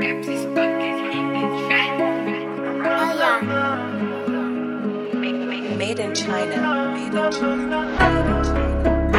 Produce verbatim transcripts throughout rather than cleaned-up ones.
Made in China. Made in China.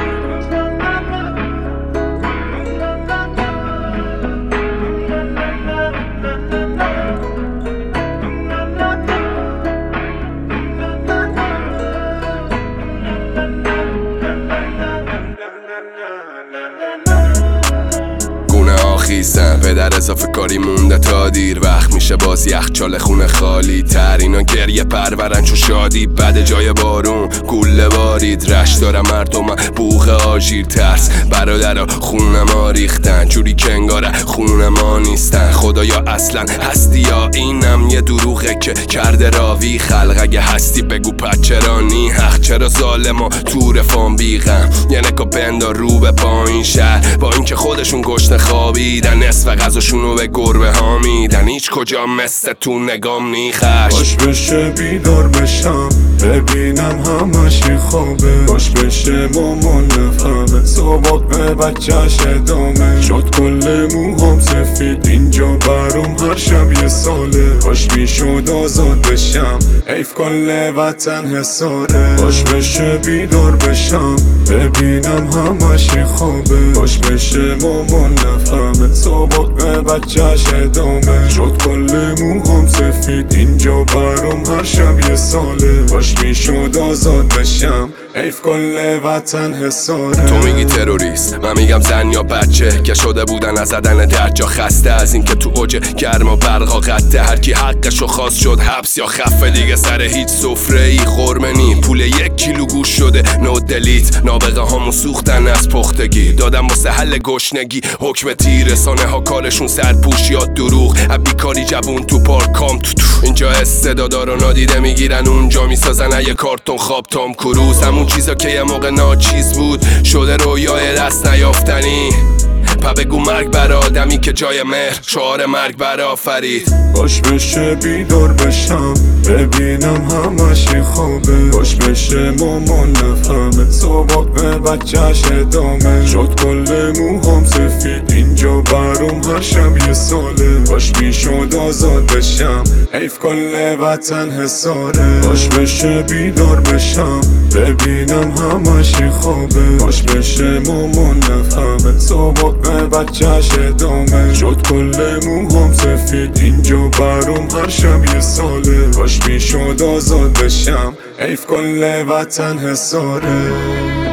خیزم پدر اضافه کاری مونده تا دیر وقت میشه باز یخچال خونه خالی تر اینا گریه پرورن چو شادی بده جای بارون گوله بارید رش دارم مردم بوغ آژیر ترس برادرها خونه ما ریختن جوری که انگاره خونه ما نیستن خدایا اصلا هستی یا اینم یه دروغه که کرده راوی خلق اگه هستی بگو پس چرا نی حق چرا ظالم و تو رفام بیغم یه نکا بندار رو به پایین شهر با اینکه خودشون گشنه خوابی دیدن نصف غذاشونو به گربه ها میدن هیچ کجا مثل تو نگام نیخش باش بشه بیدار بشم ببینم همش این خوابه باش بشه مامان نفهمه صبح به بچهش ادامه شد کل موهام سفید اینجا برام هر شب یه ساله باش میشد آزاد بشم حیف کل وطن حساره باش بشه بیدار بشم ببینم همش این خوابه باش بشه مامان نفهمه صبح به بچهش ادامه شد کل موهام سفید اینجا برام هر شب یه ساله باش میشد آزاد بشم حیف کل وطن حساره تو میگی تروریست من میگم زن یا بچه که شده بودن از زدن در جا خسته از این که تو اوج گرما برقا قطعه هر کی حقشو خواست شد حبس یا خفه دیگه سر هیچ سفره ای خورمه نی پول یک کیلو گوش شده نو دلیت نابغه هامو سوختن از پختگی دادم واسه حل گشنگی حکم تیر رسانه ها کارشون سرپوش یا دروغ بیکاری جوون تو پارکام تو تو اینجا استعدادا رو نادیده میگیرن اونجا میسازن یه کارتون خواب تام کروز همون چیزا که یه موقع ناچیز بود شده رویای دست نیافتنی پا بگو مرگ بر آدمی که جای مهر شعار مرگ بر آفرید باش بشه بیدار بشم ببینم همش این خوابه باش بشه مامان نفهمه صبح به بچهش ادامه شد کل موهام سفید اینجا برام هر شب یه ساله باش میشد آزاد بشم حیف کل وطن حساره باش بشه بیدار بشم ببینم همش این خوابه باش بشه مامان نفهمه صبح به بچهش ادامه شد کل موهام سفید اینجا برام هر شب یه ساله باش میشد آزاد بشم حیف کل وطن حساره